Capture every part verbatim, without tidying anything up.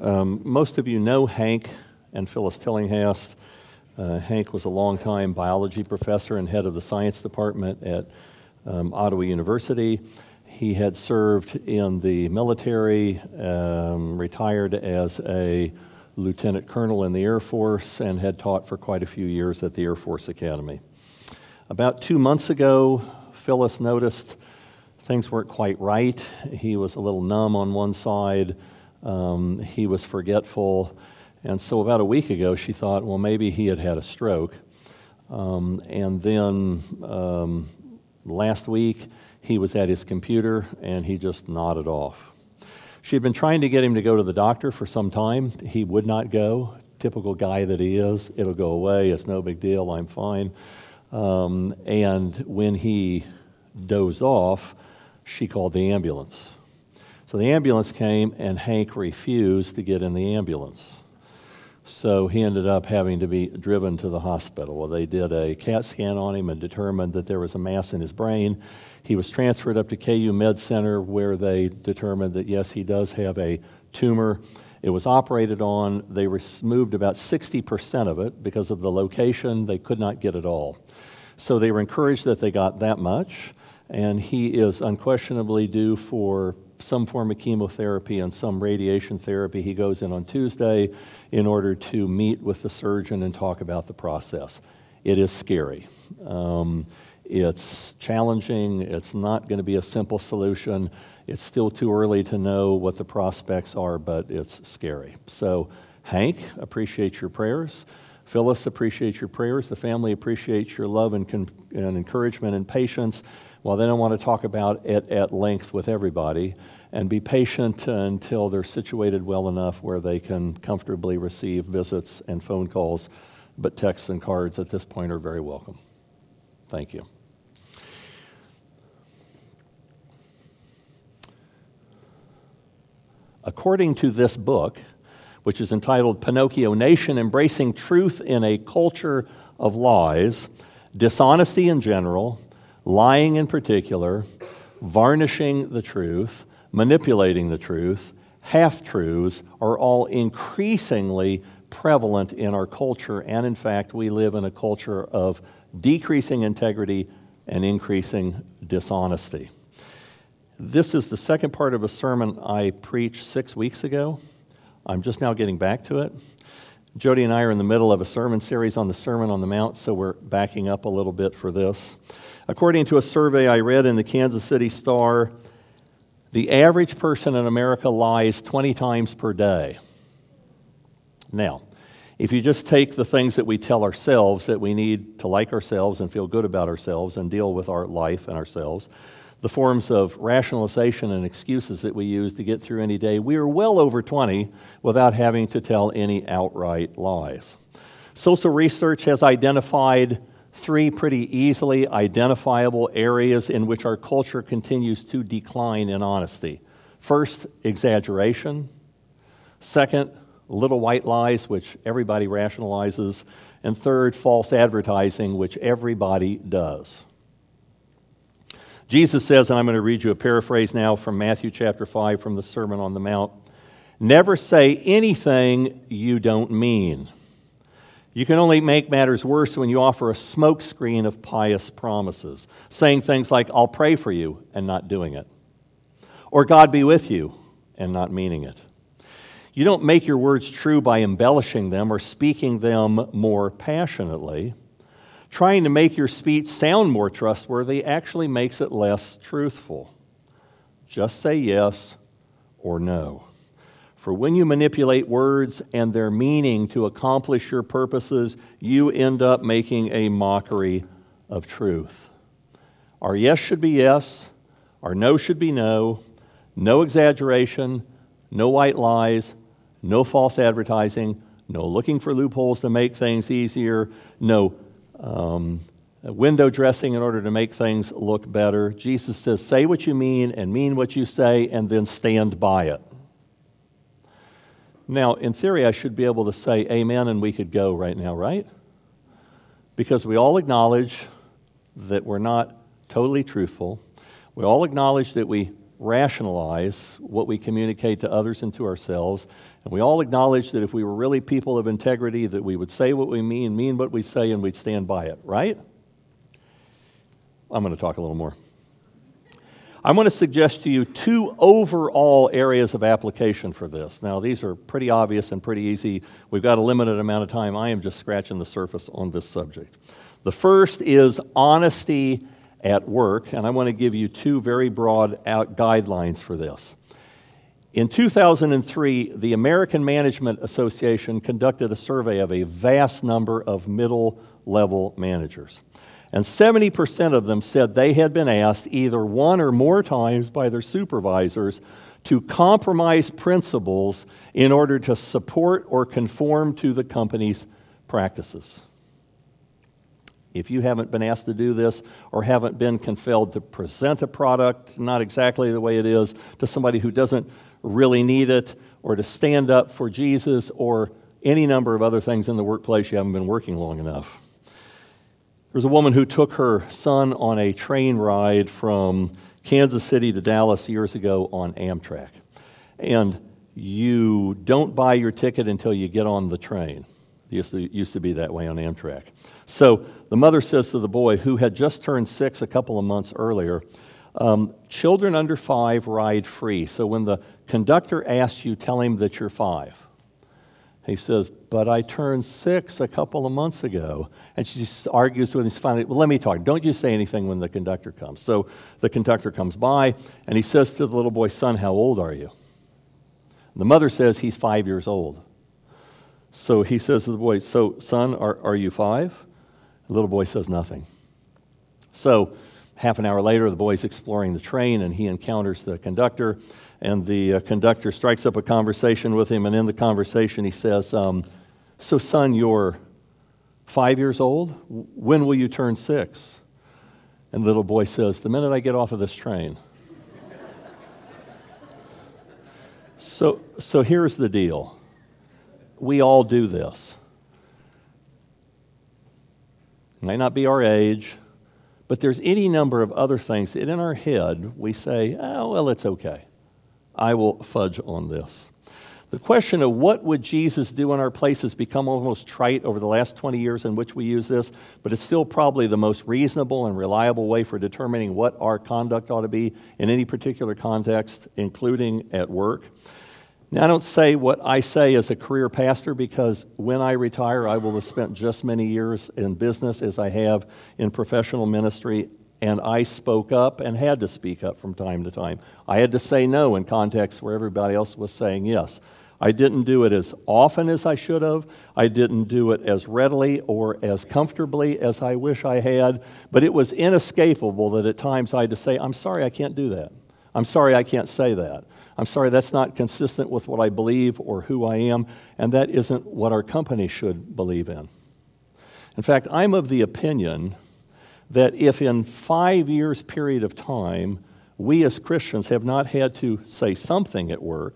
Um, most of you know Hank and Phyllis Tillinghast. Uh, Hank was a longtime biology professor and head of the science department at um, Ottawa University. He had served in the military, um, retired as a lieutenant colonel in the Air Force, and had taught for quite a few years at the Air Force Academy. About two months ago, Phyllis noticed things weren't quite right. He was a little numb on one side. Um, he was forgetful. And so about a week ago, she thought, well, maybe he had had a stroke. Um, and then um, last week, he was at his computer, and he just nodded off. She had been trying to get him to go to the doctor for some time. He would not go. Typical guy that he is. It'll go away. It's no big deal. I'm fine. Um, and when he dozed off, she called the ambulance. So the ambulance came, and Hank refused to get in the ambulance. So he ended up having to be driven to the hospital. Well, they did a CAT scan on him and determined that there was a mass in his brain. He was transferred up to K U Med Center, where they determined that, yes, he does have a tumor. It was operated on. They removed about sixty percent of it because of the location. They could not get it all. So they were encouraged that they got that much, and he is unquestionably due for some form of chemotherapy and some radiation therapy. He goes in on Tuesday in order to meet with the surgeon and talk about the process. It is scary. Um, it's challenging. It's not going to be a simple solution. It's still too early to know what the prospects are, but it's scary. So, Hank, appreciate your prayers. Phyllis, appreciate your prayers. The family appreciates your love and, con- and encouragement and patience. Well, then I want to talk about it at length with everybody, and be patient until they're situated well enough where they can comfortably receive visits and phone calls, but texts and cards at this point are very welcome. Thank you. According to this book, which is entitled Pinocchio Nation, Embracing Truth in a Culture of Lies, Dishonesty in general, lying in particular, varnishing the truth, manipulating the truth, half-truths are all increasingly prevalent in our culture, and in fact, we live in a culture of decreasing integrity and increasing dishonesty. This is the second part of a sermon I preached six weeks ago. I'm just now getting back to it. Jody and I are in the middle of a sermon series on the Sermon on the Mount, so we're backing up a little bit for this. According to a survey I read in the Kansas City Star, the average person in America lies twenty times per day. Now, if you just take the things that we tell ourselves that we need to like ourselves and feel good about ourselves and deal with our life and ourselves, the forms of rationalization and excuses that we use to get through any day, we are well over twenty without having to tell any outright lies. Social research has identified three pretty easily identifiable areas in which our culture continues to decline in honesty. First, exaggeration. Second, little white lies, which everybody rationalizes. And third, false advertising, which everybody does. Jesus says, and I'm going to read you a paraphrase now from Matthew chapter five from the Sermon on the Mount, "Never say anything you don't mean. You can only make matters worse when you offer a smokescreen of pious promises, saying things like, 'I'll pray for you,' and not doing it. Or 'God be with you,' and not meaning it. You don't make your words true by embellishing them or speaking them more passionately. Trying to make your speech sound more trustworthy actually makes it less truthful. Just say yes or no. For when you manipulate words and their meaning to accomplish your purposes, you end up making a mockery of truth. Our yes should be yes, our no should be no, no exaggeration, no white lies, no false advertising, no looking for loopholes to make things easier, no um, window dressing in order to make things look better. Jesus says, say what you mean and mean what you say, and then stand by it. Now, in theory, I should be able to say amen and we could go right now, right? Because we all acknowledge that we're not totally truthful. We all acknowledge that we rationalize what we communicate to others and to ourselves. And we all acknowledge that if we were really people of integrity, that we would say what we mean, mean what we say, and we'd stand by it, right? I'm going to talk a little more. I want to suggest to you two overall areas of application for this. Now, these are pretty obvious and pretty easy. We've got a limited amount of time. I am just scratching the surface on this subject. The first is honesty at work, and I want to give you two very broad out guidelines for this. In two thousand three, the American Management Association conducted a survey of a vast number of middle-level managers. And seventy percent of them said they had been asked either one or more times by their supervisors to compromise principles in order to support or conform to the company's practices. If you haven't been asked to do this or haven't been compelled to present a product not exactly the way it is to somebody who doesn't really need it, or to stand up for Jesus, or any number of other things in the workplace, you haven't been working long enough. There's a woman who took her son on a train ride from Kansas City to Dallas years ago on Amtrak. And you don't buy your ticket until you get on the train. It used to, it used to be that way on Amtrak. So the mother says to the boy, who had just turned six a couple of months earlier, um, children under five ride free. So when the conductor asks you, tell him that you're five. He says, but I turned six a couple of months ago. And she just argues with him. Finally, well, let me talk. Don't you say anything when the conductor comes. So the conductor comes by, and he says to the little boy, son, how old are you? And the mother says he's five years old. So he says to the boy, so son, are, are you five? The little boy says nothing. So half an hour later, the boy's exploring the train, and he encounters the conductor. And the uh, conductor strikes up a conversation with him, and in the conversation he says, um, so son, you're five years old? When will you turn six? And the little boy says, the minute I get off of this train. so, so here's the deal. We all do this. It may not be our age, but there's any number of other things that in our head we say, oh, well, it's okay. I will fudge on this. The question of what would Jesus do in our place has become almost trite over the last twenty years in which we use this, but it's still probably the most reasonable and reliable way for determining what our conduct ought to be in any particular context, including at work. Now, I don't say what I say as a career pastor, because when I retire, I will have spent just many years in business as I have in professional ministry. And I spoke up and had to speak up from time to time. I had to say no in contexts where everybody else was saying yes. I didn't do it as often as I should have. I didn't do it as readily or as comfortably as I wish I had. But it was inescapable that at times I had to say, I'm sorry, I can't do that. I'm sorry, I can't say that. I'm sorry, that's not consistent with what I believe or who I am. And that isn't what our company should believe in. In fact, I'm of the opinion that if in five years period of time, we as Christians have not had to say something at work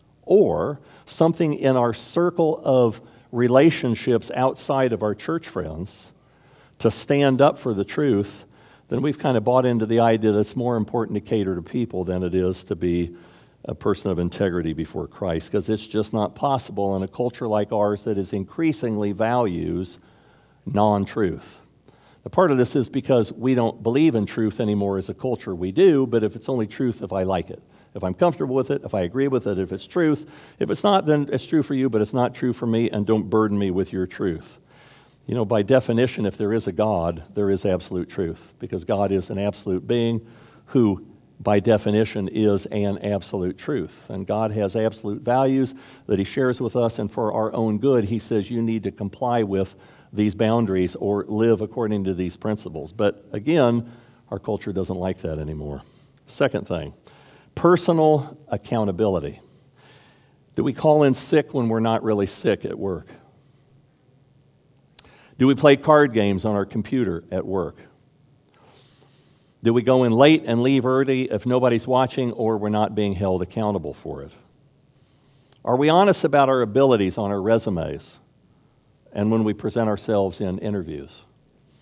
or something in our circle of relationships outside of our church friends to stand up for the truth, then we've kind of bought into the idea that it's more important to cater to people than it is to be a person of integrity before Christ, because it's just not possible in a culture like ours that is increasingly values non-truth. The part of this is because we don't believe in truth anymore as a culture. We do, but if it's only truth if I like it. If I'm comfortable with it, if I agree with it, if it's truth. If it's not, then it's true for you, but it's not true for me, and don't burden me with your truth. You know, by definition, if there is a God, there is absolute truth, because God is an absolute being who, by definition, is an absolute truth. And God has absolute values that he shares with us, and for our own good, he says you need to comply with these boundaries or live according to these principles. But again, our culture doesn't like that anymore. Second thing, personal accountability. Do we call in sick when we're not really sick at work? Do we play card games on our computer at work? Do we go in late and leave early if nobody's watching or we're not being held accountable for it? Are we honest about our abilities on our resumes and when we present ourselves in interviews?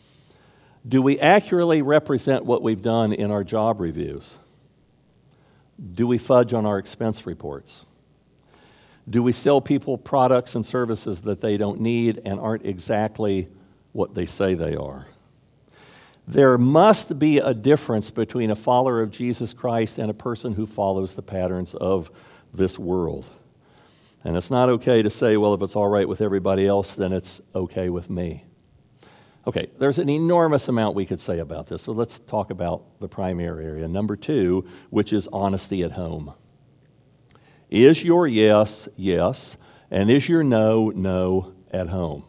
Do we accurately represent what we've done in our job reviews? Do we fudge on our expense reports? Do we sell people products and services that they don't need and aren't exactly what they say they are? There must be a difference between a follower of Jesus Christ and a person who follows the patterns of this world. And it's not okay to say, well, if it's all right with everybody else, then it's okay with me. Okay, there's an enormous amount we could say about this, so let's talk about the primary area. Number two, which is honesty at home. Is your yes, yes, and is your no, no at home?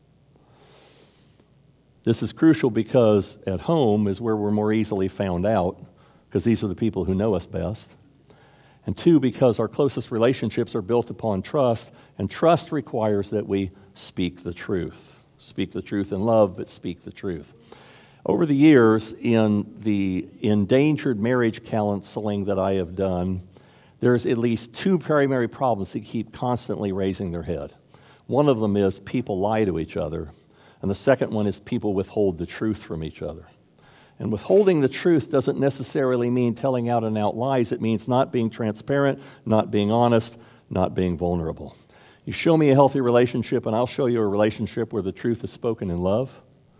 This is crucial because at home is where we're more easily found out, because these are the people who know us best. And two, because our closest relationships are built upon trust, and trust requires that we speak the truth. Speak the truth in love, but speak the truth. Over the years, in the endangered marriage counseling that I have done, there's at least two primary problems that keep constantly raising their head. One of them is people lie to each other, and the second one is people withhold the truth from each other. And withholding the truth doesn't necessarily mean telling out and out lies. It means not being transparent, not being honest, not being vulnerable. You show me a healthy relationship, and I'll show you a relationship where the truth is spoken in love.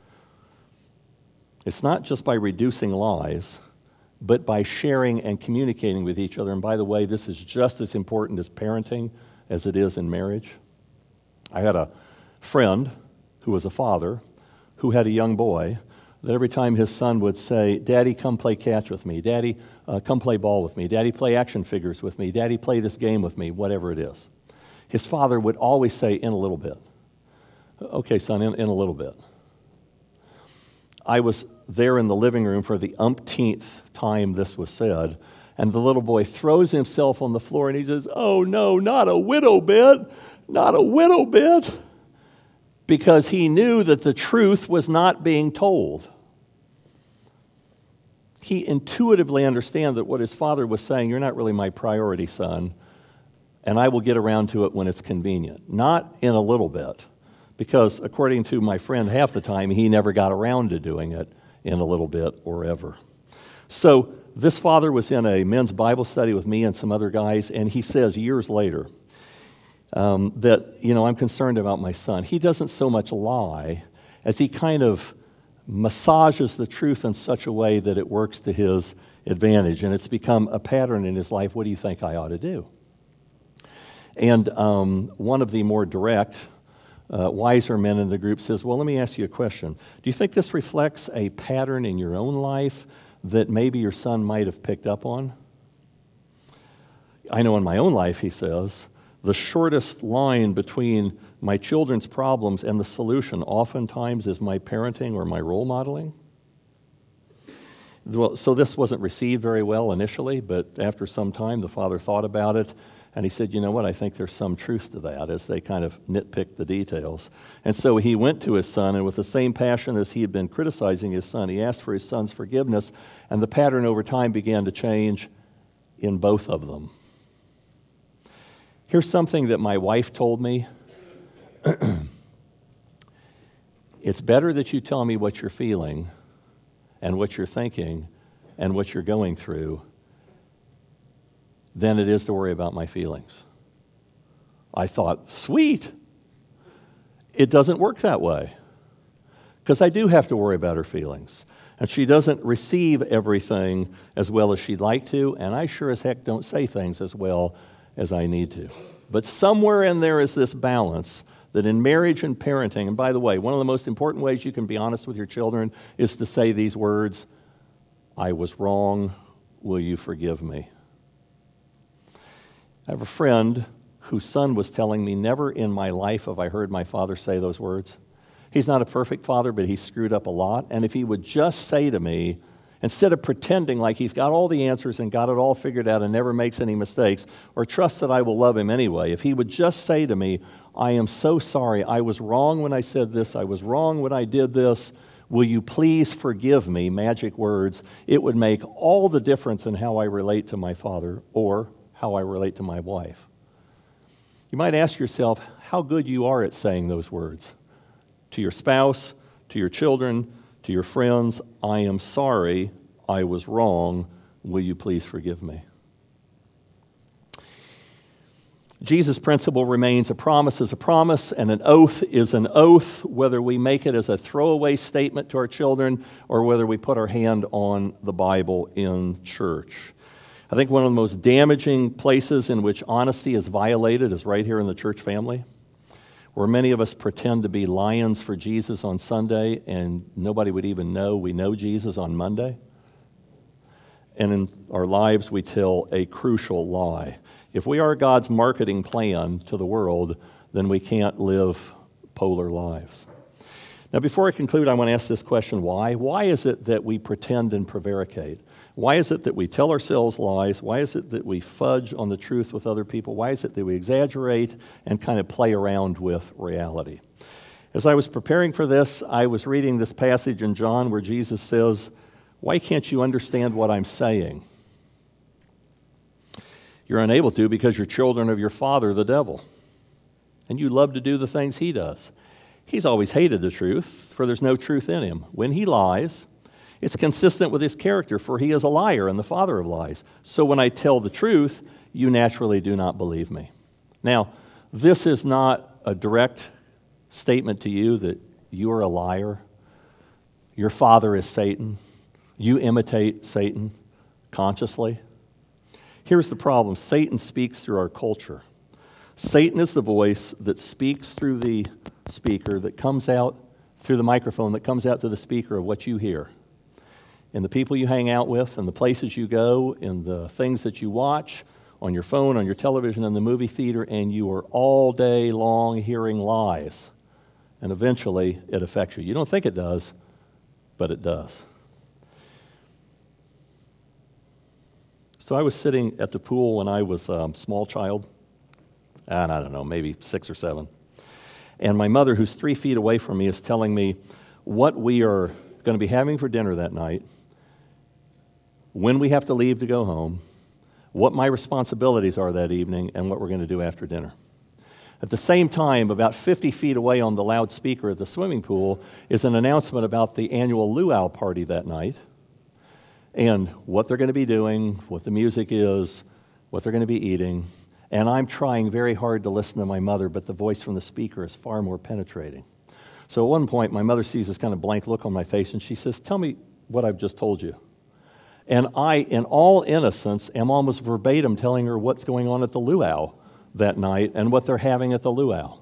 It's not just by reducing lies, but by sharing and communicating with each other. And by the way, this is just as important as parenting as it is in marriage. I had a friend who was a father who had a young boy that every time his son would say, Daddy, come play catch with me. Daddy, uh, come play ball with me. Daddy, play action figures with me. Daddy, play this game with me, whatever it is. His father would always say, in a little bit. Okay, son, in, in a little bit. I was there in the living room for the umpteenth time this was said, and the little boy throws himself on the floor and he says, oh no, not a widow bit, not a widow bit, because he knew that the truth was not being told. He intuitively understood that what his father was saying, you're not really my priority, son, and I will get around to it when it's convenient. Not in a little bit, because according to my friend, half the time he never got around to doing it in a little bit or ever. So this father was in a men's Bible study with me and some other guys, and he says years later um, that, you know, I'm concerned about my son. He doesn't so much lie as he kind of massages the truth in such a way that it works to his advantage, and it's become a pattern in his life. What do you think I ought to do? And um, one of the more direct, uh, wiser men in the group says, well, let me ask you a question. Do you think this reflects a pattern in your own life that maybe your son might have picked up on? I know in my own life, he says, the shortest line between my children's problems and the solution oftentimes is my parenting or my role modeling. Well, so this wasn't received very well initially, but after some time, the father thought about it. And he said, you know what, I think there's some truth to that, as they kind of nitpicked the details. And so he went to his son, and with the same passion as he had been criticizing his son, he asked for his son's forgiveness, and the pattern over time began to change in both of them. Here's something that my wife told me. It's better that you tell me what you're feeling and what you're thinking and what you're going through than it is to worry about my feelings. I thought, sweet. It doesn't work that way, because I do have to worry about her feelings. And she doesn't receive everything as well as she'd like to, and I sure as heck don't say things as well as I need to. But somewhere in there is this balance that in marriage and parenting, and by the way, one of the most important ways you can be honest with your children is to say these words, I was wrong, will you forgive me? I have a friend whose son was telling me, never in my life have I heard my father say those words. He's not a perfect father, but he screwed up a lot. And if he would just say to me, instead of pretending like he's got all the answers and got it all figured out and never makes any mistakes, or trust that I will love him anyway, if he would just say to me, I am so sorry, I was wrong when I said this, I was wrong when I did this, will you please forgive me, magic words, it would make all the difference in how I relate to my father or how I relate to my wife. You might ask yourself how good you are at saying those words to your spouse, to your children, to your friends. I am sorry, I was wrong, will you please forgive me? Jesus' principle remains a promise is a promise and an oath is an oath, whether we make it as a throwaway statement to our children or whether we put our hand on the Bible in church. I think one of the most damaging places in which honesty is violated is right here in the church family, where many of us pretend to be lions for Jesus on Sunday and nobody would even know we know Jesus on Monday. And in our lives, we tell a crucial lie. If we are God's marketing plan to the world, then we can't live polar lives. Now, before I conclude, I want to ask this question, why? Why is it that we pretend and prevaricate? Why is it that we tell ourselves lies? Why is it that we fudge on the truth with other people? Why is it that we exaggerate and kind of play around with reality? As I was preparing for this, I was reading this passage in John where Jesus says, "Why can't you understand what I'm saying?" You're unable to because you're children of your father, the devil, and you love to do the things he does. He's always hated the truth, for there's no truth in him. When he lies, it's consistent with his character, for he is a liar and the father of lies. So when I tell the truth, you naturally do not believe me. Now, this is not a direct statement to you that you are a liar. Your father is Satan. You imitate Satan consciously. Here's the problem. Satan speaks through our culture. Satan is the voice that speaks through the speaker, that comes out through the microphone, that comes out through the speaker of what you hear. And the people you hang out with, and the places you go, and the things that you watch on your phone, on your television, in the movie theater, and you are all day long hearing lies. And eventually it affects you. You don't think it does, but it does. So I was sitting at the pool when I was a small child, and I don't know, maybe six or seven. And my mother, who's three feet away from me, is telling me what we are going to be having for dinner that night, when we have to leave to go home, what my responsibilities are that evening, and what we're going to do after dinner. At the same time, about fifty feet away on the loudspeaker at the swimming pool is an announcement about the annual luau party that night, and what they're going to be doing, what the music is, what they're going to be eating. And I'm trying very hard to listen to my mother, but the voice from the speaker is far more penetrating. So at one point, my mother sees this kind of blank look on my face, and she says, "Tell me what I've just told you." And I, in all innocence, am almost verbatim telling her what's going on at the luau that night and what they're having at the luau.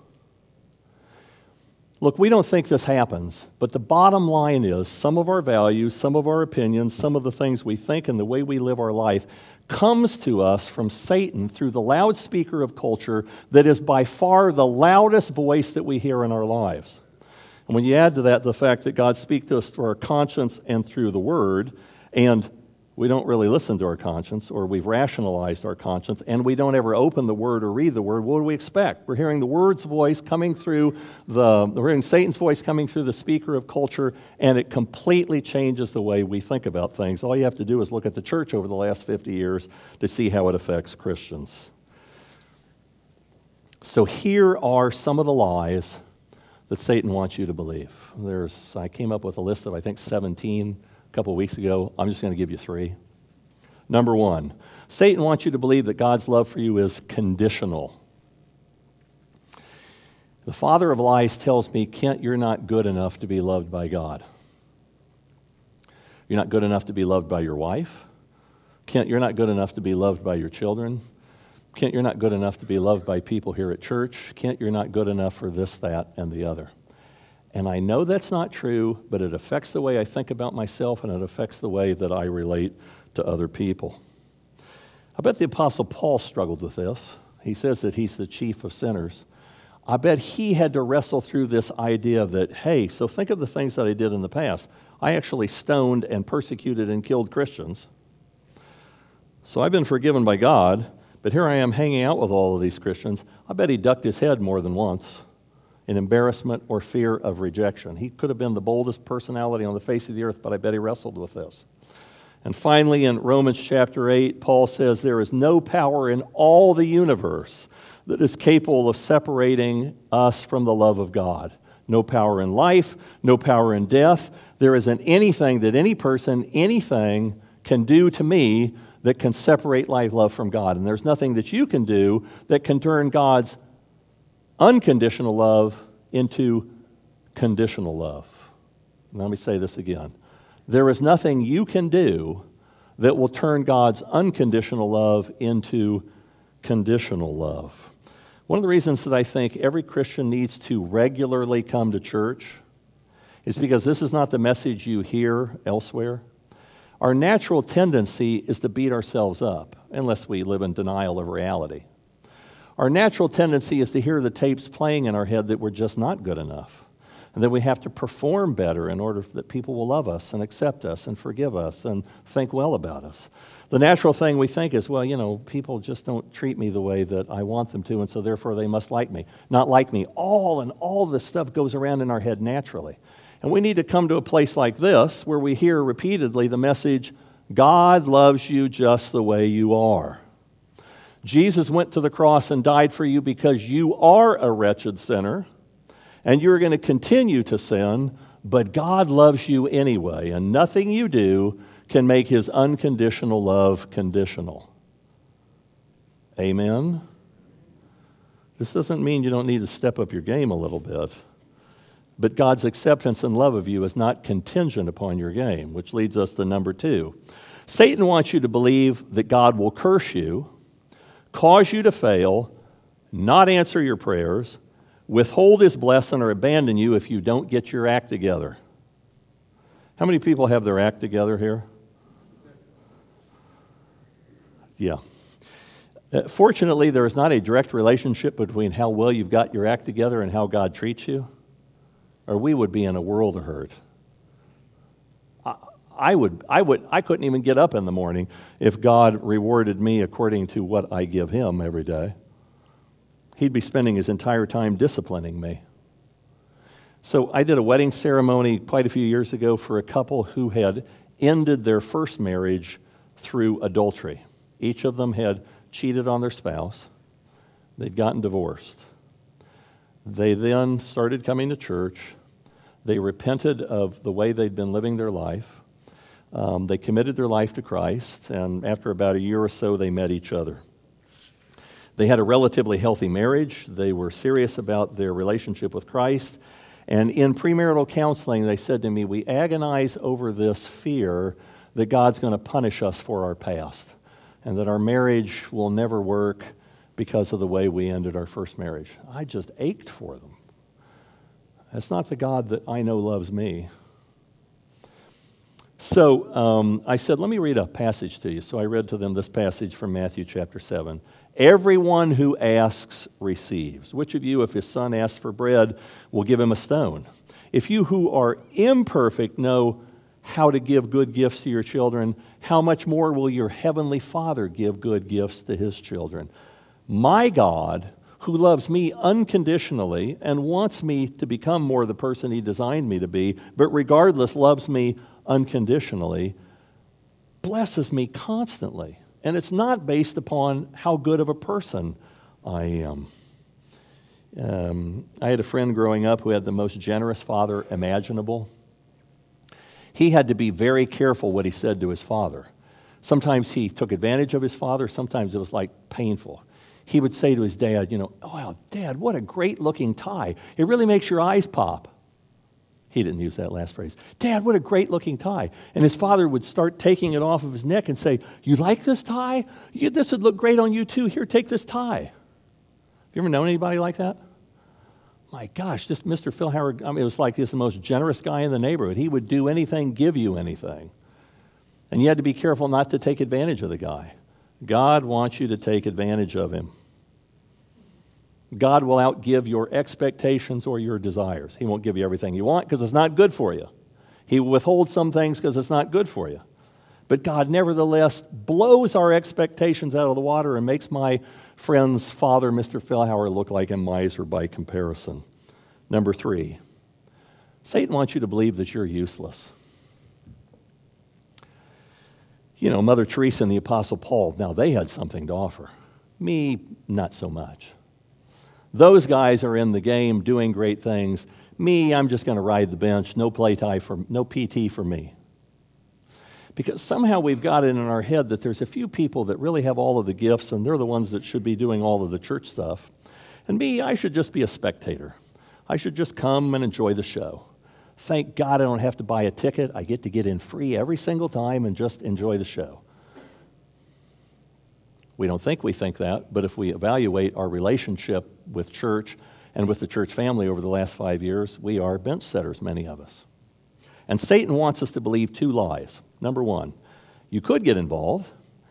Look, we don't think this happens, but the bottom line is some of our values, some of our opinions, some of the things we think and the way we live our life comes to us from Satan through the loudspeaker of culture that is by far the loudest voice that we hear in our lives. And when you add to that the fact that God speaks to us through our conscience and through the Word, and we don't really listen to our conscience, or we've rationalized our conscience, and we don't ever open the Word or read the Word, what do we expect? We're hearing the Word's voice coming through the, we're hearing Satan's voice coming through the speaker of culture, and it completely changes the way we think about things. All you have to do is look at the church over the last fifty years to see how it affects Christians. So here are some of the lies that Satan wants you to believe. There's, I came up with a list of, I think, seventeen a couple of weeks ago. I'm just going to give you three. Number one, Satan wants you to believe that God's love for you is conditional. The father of lies tells me, Kent, you're not good enough to be loved by God. You're not good enough to be loved by your wife. Kent, you're not good enough to be loved by your children. Kent, you're not good enough to be loved by people here at church. Kent, you're not good enough for this, that, and the other. And I know that's not true, but it affects the way I think about myself, and it affects the way that I relate to other people. I bet the Apostle Paul struggled with this. He says that he's the chief of sinners. I bet he had to wrestle through this idea that, hey, so think of the things that I did in the past. I actually stoned and persecuted and killed Christians. So I've been forgiven by God, but here I am hanging out with all of these Christians. I bet he ducked his head more than once in embarrassment or fear of rejection. He could have been the boldest personality on the face of the earth, but I bet he wrestled with this. And finally, in Romans chapter eight, Paul says, there is no power in all the universe that is capable of separating us from the love of God. No power in life, no power in death. There isn't anything that any person, anything can do to me that can separate my love from God. And there's nothing that you can do that can turn God's unconditional love into conditional love. Let me say this again. There is nothing you can do that will turn God's unconditional love into conditional love. One of the reasons that I think every Christian needs to regularly come to church is because this is not the message you hear elsewhere. Our natural tendency is to beat ourselves up, unless we live in denial of reality. Our natural tendency is to hear the tapes playing in our head that we're just not good enough, and that we have to perform better in order that people will love us and accept us and forgive us and think well about us. The natural thing we think is, well, you know, people just don't treat me the way that I want them to, and so therefore they must like me. Not like me. All and all this stuff goes around in our head naturally. And we need to come to a place like this where we hear repeatedly the message, God loves you just the way you are. Jesus went to the cross and died for you because you are a wretched sinner, and you're going to continue to sin, but God loves you anyway, and nothing you do can make his unconditional love conditional. Amen? This doesn't mean you don't need to step up your game a little bit. But God's acceptance and love of you is not contingent upon your game, which leads us to number two. Satan wants you to believe that God will curse you, cause you to fail, not answer your prayers, withhold his blessing, or abandon you if you don't get your act together. How many people have their act together here? Yeah. Uh, fortunately, there is not a direct relationship between how well you've got your act together and how God treats you, or we would be in a world of hurt. I, I would, I would, I couldn't even get up in the morning if God rewarded me according to what I give him every day. He'd be spending his entire time disciplining me. So I did a wedding ceremony quite a few years ago for a couple who had ended their first marriage through adultery. Each of them had cheated on their spouse. They'd gotten divorced. They then started coming to church. They repented of the way they'd been living their life. Um, they committed their life to Christ, and after about a year or so, they met each other. They had a relatively healthy marriage. They were serious about their relationship with Christ. And in premarital counseling, they said to me, we agonize over this fear that God's going to punish us for our past, and that our marriage will never work because of the way we ended our first marriage. I just ached for them. That's not the God that I know loves me. So um, I said, let me read a passage to you. So I read to them this passage from Matthew chapter seven. Everyone who asks receives. Which of you, if his son asks for bread, will give him a stone? If you who are imperfect know how to give good gifts to your children, how much more will your heavenly Father give good gifts to his children? My God, who loves me unconditionally and wants me to become more the person he designed me to be, but regardless loves me unconditionally, blesses me constantly. And it's not based upon how good of a person I am. Um, I had a friend growing up who had the most generous father imaginable. He had to be very careful what he said to his father. Sometimes he took advantage of his father. Sometimes it was like painful. He would say to his dad, you know, oh, wow, Dad, what a great looking tie. It really makes your eyes pop. He didn't use that last phrase. Dad, what a great looking tie. And his father would start taking it off of his neck and say, you like this tie? You, this would look great on you too. Here, take this tie. Have you ever known anybody like that? My gosh, this Mister Phil Howard, I mean, it was like he's the most generous guy in the neighborhood. He would do anything, give you anything. And you had to be careful not to take advantage of the guy. God wants you to take advantage of him. God will outgive your expectations or your desires. He won't give you everything you want because it's not good for you. He will withhold some things because it's not good for you. But God nevertheless blows our expectations out of the water and makes my friend's father, Mister Phil Howard, look like a miser by comparison. Number three, Satan wants you to believe that you're useless. You know, Mother Teresa and the Apostle Paul, now they had something to offer. Me, not so much. Those guys are in the game doing great things. Me, I'm just going to ride the bench. No play tie for, no P T for me. Because somehow we've got it in our head that there's a few people that really have all of the gifts, and they're the ones that should be doing all of the church stuff. And me, I should just be a spectator. I should just come and enjoy the show. Thank God I don't have to buy a ticket. I get to get in free every single time and just enjoy the show. We don't think we think that, but if we evaluate our relationship with church and with the church family over the last five years, we are bench setters, many of us. And Satan wants us to believe two lies. Number one, you could get involved.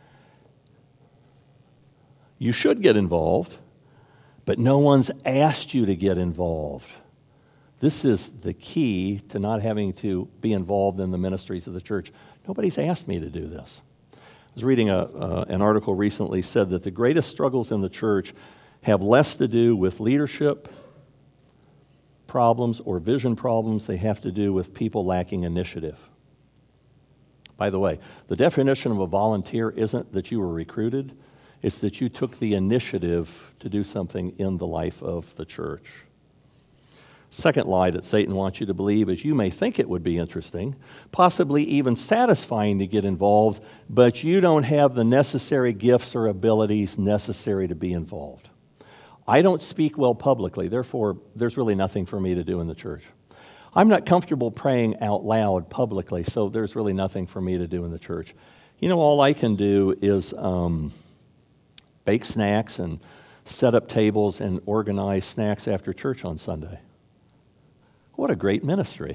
You should get involved, but no one's asked you to get involved. This is the key to not having to be involved in the ministries of the church. Nobody's asked me to do this. I was reading a, uh, an article recently said that the greatest struggles in the church have less to do with leadership problems or vision problems. They have to do with people lacking initiative. By the way, the definition of a volunteer isn't that you were recruited. It's that you took the initiative to do something in the life of the church. Second lie that Satan wants you to believe is you may think it would be interesting, possibly even satisfying to get involved, but you don't have the necessary gifts or abilities necessary to be involved. I don't speak well publicly, therefore there's really nothing for me to do in the church. I'm not comfortable praying out loud publicly, so there's really nothing for me to do in the church. You know, all I can do is um, bake snacks and set up tables and organize snacks after church on Sunday. What a great ministry.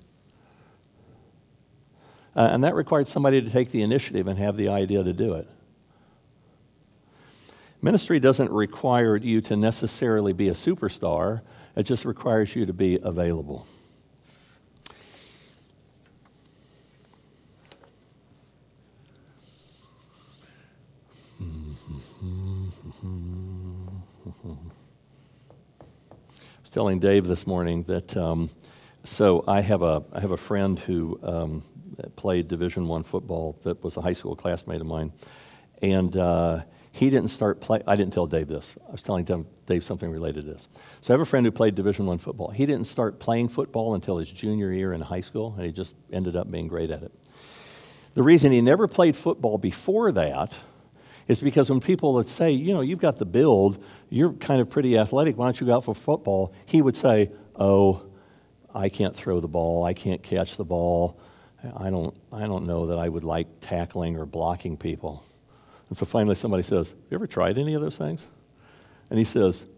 Uh, and that required somebody to take the initiative and have the idea to do it. Ministry doesn't require you to necessarily be a superstar. It just requires you to be available. I was telling Dave this morning that um, so I have a I have a friend who um, played Division One football that was a high school classmate of mine, and uh, he didn't start play. I didn't tell Dave this. I was telling Dave something related to this. So I have a friend who played Division One football. He didn't start playing football until his junior year in high school, and he just ended up being great at it. The reason he never played football before that is because when people would say, you know, you've got the build, you're kind of pretty athletic, why don't you go out for football? He would say, oh, I can't throw the ball, I can't catch the ball, I don't, I don't know that I would like tackling or blocking people. And so finally somebody says, have you ever tried any of those things? And he says,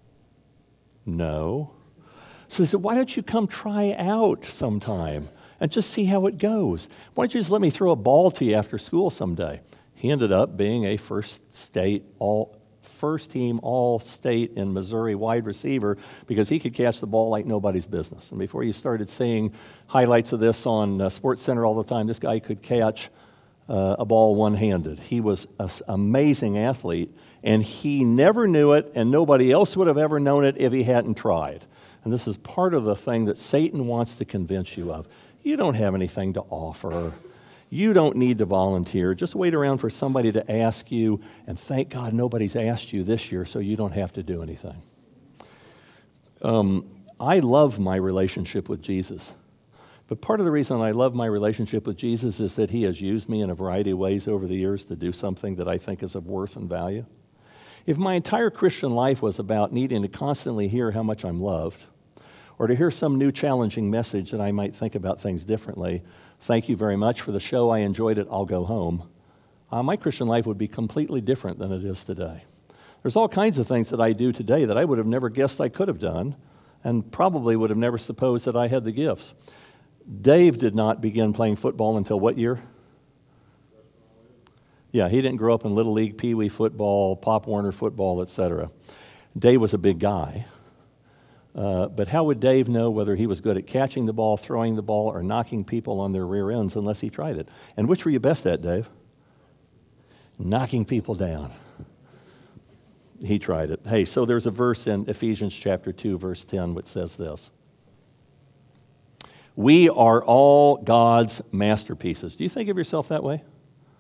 no. So he said, why don't you come try out sometime and just see how it goes? Why don't you just let me throw a ball to you after school someday? He ended up being a first state, all first team all-state in Missouri wide receiver because he could catch the ball like nobody's business. And before you started seeing highlights of this on uh, Sports Center all the time, this guy could catch uh, a ball one-handed. He was an amazing athlete, and he never knew it, and nobody else would have ever known it if he hadn't tried. And this is part of the thing that Satan wants to convince you of. You don't have anything to offer. You don't need to volunteer. Just wait around for somebody to ask you, and thank God nobody's asked you this year, so you don't have to do anything. Um, I love my relationship with Jesus. But part of the reason I love my relationship with Jesus is that he has used me in a variety of ways over the years to do something that I think is of worth and value. If my entire Christian life was about needing to constantly hear how much I'm loved, or to hear some new challenging message that I might think about things differently, thank you very much for the show, I enjoyed it, I'll go home, uh, my Christian life would be completely different than it is today. There's all kinds of things that I do today that I would have never guessed I could have done, and probably would have never supposed that I had the gifts. Dave did not begin playing football until what year? Yeah, he didn't grow up in Little League, Pee Wee football, Pop Warner football, et cetera. Dave was a big guy. Uh, but how would Dave know whether he was good at catching the ball, throwing the ball, or knocking people on their rear ends unless he tried it? And which were you best at, Dave? Knocking people down. He tried it. Hey, so there's a verse in Ephesians chapter two, verse ten, which says this. We are all God's masterpieces. Do you think of yourself that way?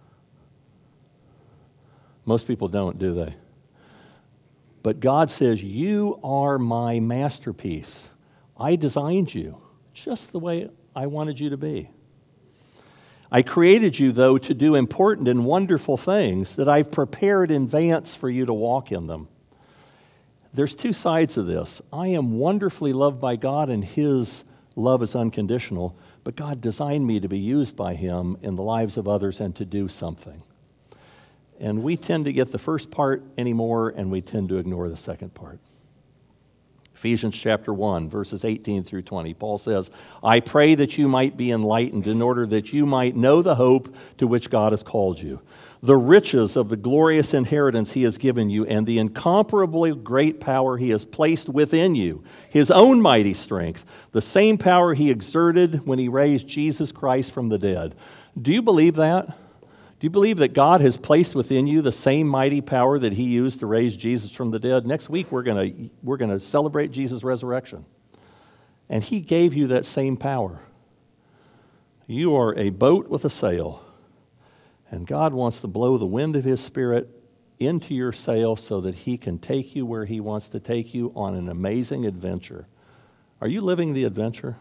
Most people don't, do they? But God says, you are my masterpiece. I designed you just the way I wanted you to be. I created you, though, to do important and wonderful things that I've prepared in advance for you to walk in them. There's two sides of this. I am wonderfully loved by God, and His love is unconditional, but God designed me to be used by Him in the lives of others and to do something. And we tend to get the first part anymore, and we tend to ignore the second part. Ephesians chapter one, verses eighteen through twenty, Paul says, I pray that you might be enlightened in order that you might know the hope to which God has called you, the riches of the glorious inheritance He has given you, and the incomparably great power He has placed within you, His own mighty strength, the same power He exerted when He raised Jesus Christ from the dead. Do you believe that? Do you believe that God has placed within you the same mighty power that He used to raise Jesus from the dead? Next week, we're going to we're going to celebrate Jesus' resurrection. And He gave you that same power. You are a boat with a sail, and God wants to blow the wind of His Spirit into your sail so that He can take you where He wants to take you on an amazing adventure. Are you living the adventure?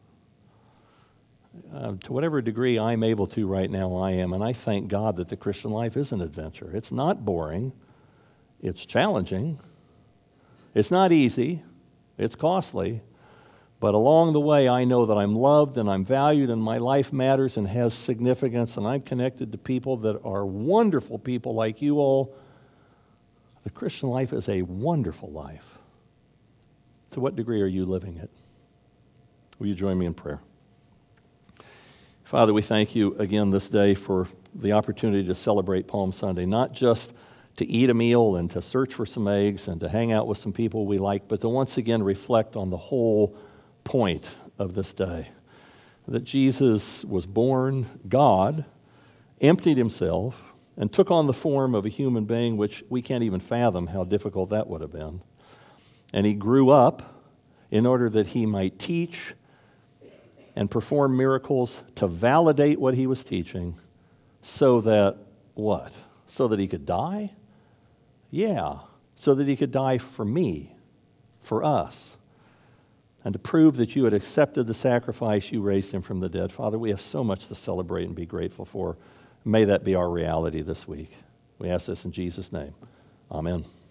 Uh, to whatever degree I'm able to right now, I am, and I thank God that the Christian life is an adventure. It's not boring. It's challenging. It's not easy. It's costly. But along the way, I know that I'm loved and I'm valued and my life matters and has significance, and I'm connected to people that are wonderful people like you all. The Christian life is a wonderful life. To what degree are you living it? Will you join me in prayer? Father, we thank you again this day for the opportunity to celebrate Palm Sunday, not just to eat a meal and to search for some eggs and to hang out with some people we like, but to once again reflect on the whole point of this day, that Jesus was born God, emptied Himself, and took on the form of a human being, which we can't even fathom how difficult that would have been. And He grew up in order that He might teach and perform miracles to validate what He was teaching, so that what? So that He could die? Yeah, so that He could die for me, for us, and to prove that you had accepted the sacrifice, you raised Him from the dead. Father, we have so much to celebrate and be grateful for. May that be our reality this week. We ask this in Jesus' name. Amen.